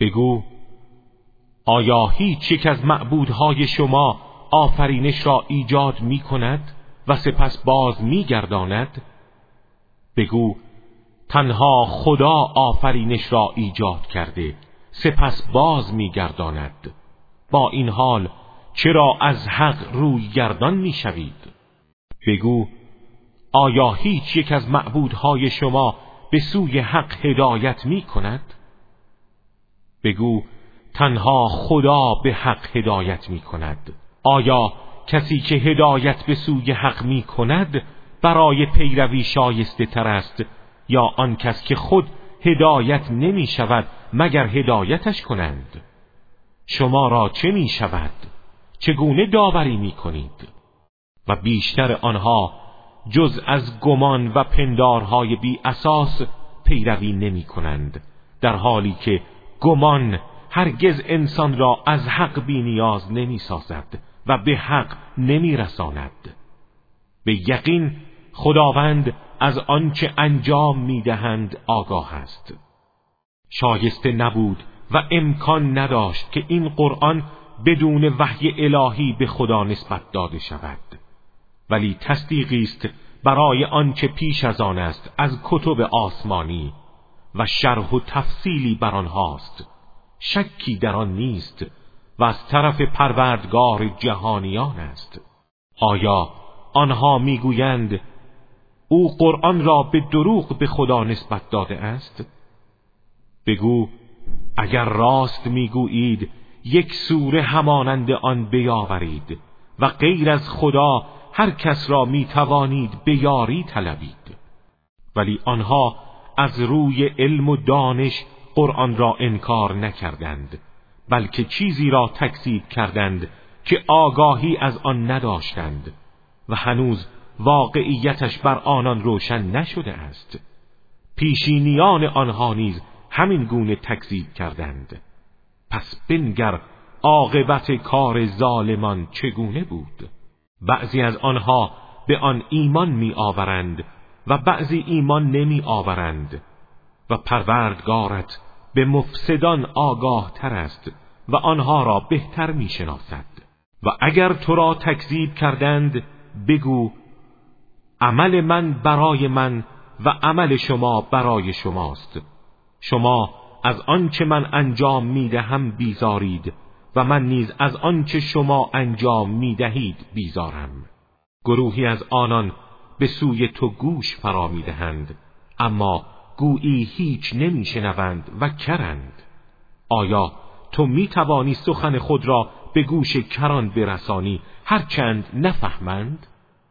بگو آیا هیچ یک از معبودهای شما آفرینش را ایجاد می کند و سپس باز می گرداند؟ بگو تنها خدا آفرینش را ایجاد کرده سپس باز می گرداند. با این حال چرا از حق روی گردان می شوید؟ بگو آیا هیچ یک از معبودهای شما به سوی حق هدایت می کند؟ بگو تنها خدا به حق هدایت می کند. آیا کسی که هدایت به سوی حق می کند برای پیروی شایسته تر است یا آن کس که خود هدایت نمی شود مگر هدایتش کنند؟ شما را چه می شود؟ چگونه داوری می کنید؟ و بیشتر آنها جز از گمان و پندارهای بی اساس پیروی نمی کنند، در حالی که گمان هرگز انسان را از حق بی نیاز نمی سازد و به حق نمی رساند. به یقین خداوند از آنچه انجام می دهند آگاه است. شایسته نبود و امکان نداشت که این قرآن بدون وحی الهی به خدا نسبت داده شود، ولی تصدیقی است برای آنچه پیش از آن است از کتب آسمانی و شرح و تفصیلی بر آنهاست. شکی در آن نیست و از طرف پروردگار جهانیان است. آیا آنها میگویند او قرآن را به دروغ به خدا نسبت داده است؟ بگو اگر راست میگویید یک سوره همانند آن بیاورید و غیر از خدا هر کس را میتوانید به یاری طلبید. ولی آنها از روی علم و دانش قرآن را انکار نکردند، بلکه چیزی را تکذیب کردند که آگاهی از آن نداشتند و هنوز واقعیتش بر آنان روشن نشده است. پیشینیان آنها نیز همین گونه تکذیب کردند. پس بنگر عاقبت کار ظالمان چگونه بود. بعضی از آنها به آن ایمان می آورند و بعضی ایمان نمی آورند و پروردگارت به مفسدان آگاه تر است و آنها را بهتر می شناسد. و اگر تو را تکذیب کردند بگو عمل من برای من و عمل شما برای شماست. شما از آنچه من انجام می دهم بیزارید و من نیز از آنچه شما انجام می دهید بیزارم. گروهی از آنان به سوی تو گوش فرا می دهند اما گویی هیچ نمی شنوند و کرند. آیا تو می توانی سخن خود را به گوش کران برسانی هرچند نفهمند؟